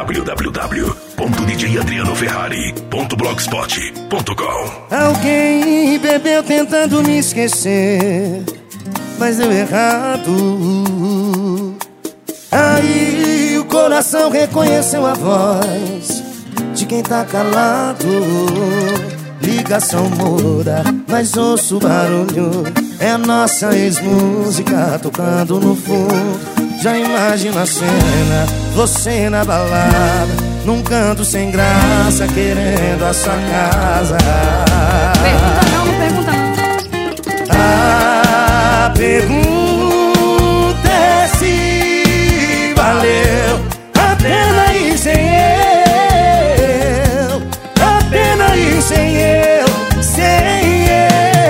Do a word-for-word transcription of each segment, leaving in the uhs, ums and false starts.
w w w ponto d j adriano ferrari ponto blogspot ponto com. Alguém bebeu tentando me esquecer, mas deu errado. Aí o coração reconheceu a voz de quem tá calado. Ligação muda, mas ouço o barulho. É a nossa ex-música tocando no fundo. Já imagino a cena, você na balada, num canto sem graça, querendo a sua casa. Pergunta não, não pergunta não. A pergunta é se valeu a pena ir sem eu, a pena ir sem eu, sem eu.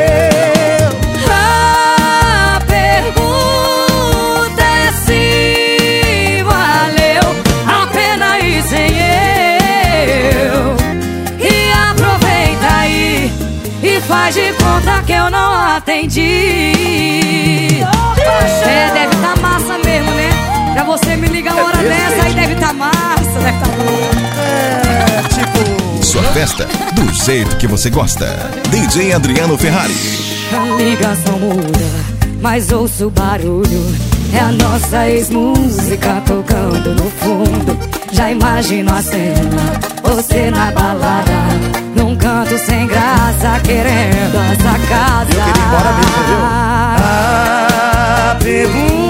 A pergunta é se valeu a pena ir sem eu. E aproveita aí e faz de conta que eu não atendi. É, deve tá massa mesmo, né? Pra você me ligar uma hora dessa, aí deve tá massa, deve tá boa. É, tipo... Sua festa, do jeito que você gosta. D J Adriano Ferrari. A ligação muda, mas ouço o barulho. É a nossa ex-música tocando no fundo. Já imagino a cena, você na balada, num canto sem graça, querendo essa casa. Eu queria ir embora mesmo, viu? A pergunta